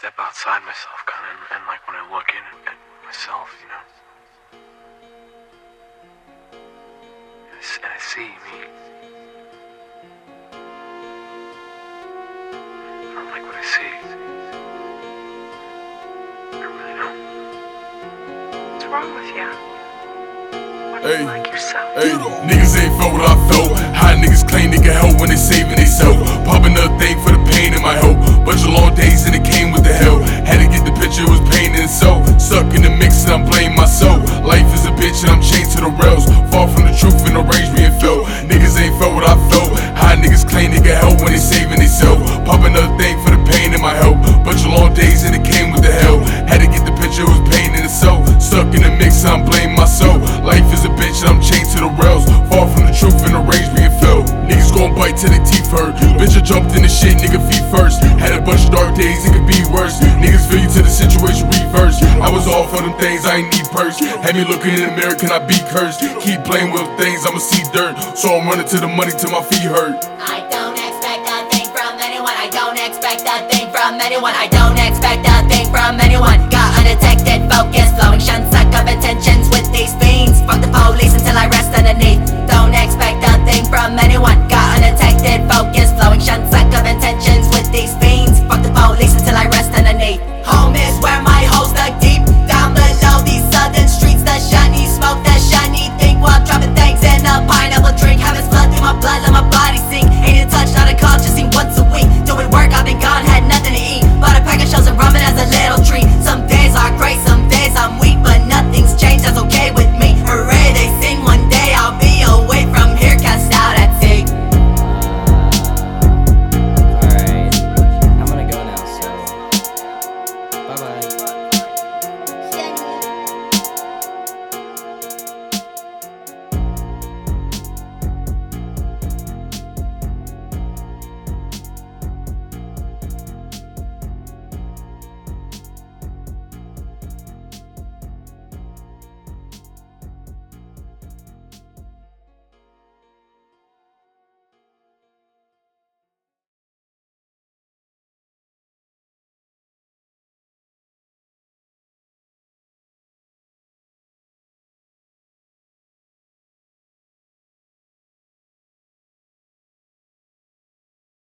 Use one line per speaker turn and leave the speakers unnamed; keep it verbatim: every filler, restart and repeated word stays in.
step outside myself, kind of, and, and like when I look in at myself, you know, and I, s- and I see me. I don't like what I see. I really don't. What's wrong with you? Why don't you like yourself?
Hey, niggas ain't felt what I felt. High niggas claim they can help when they saving they self. Popping up thing for the pain in my help. Bunch of long days and it came with the hell. Had to get the picture, it was pain in itself. Stuck in the mix and I'm blaming myself. Life is a bitch and I'm chained to the rails. Far from the truth and the rage being felt. Niggas ain't felt what I felt. High niggas claim they can help when they saving they self. Popping up thing for the pain in my help. Bunch of long days and it came with the hell. Had to get the picture, it was pain in itself. Stuck in the mix and I'm blaming myself. Life is a bitch and I'm chained to the rails. Far from the truth and the rage being felt. Niggas gon' bite till their teeth hurt. Bitch, I jumped in the shit, nigga, feet first. Had a bunch of dark days, it could be worse. Niggas feel you till the situation reverse. I was all for them things, I ain't need purse. Had me looking in the mirror, can I be cursed? Keep playing with things, I'ma see dirt. So I'm running to the money till my feet hurt.
I don't expect a thing from anyone. I don't expect a thing from anyone. I don't expect a thing from anyone. Got undetected focus, flowing shun, suck up intentions with these fiends. Fuck the police until I rest underneath. Don't expect a thing from anyone. Got undetected focus, flowing shun, suck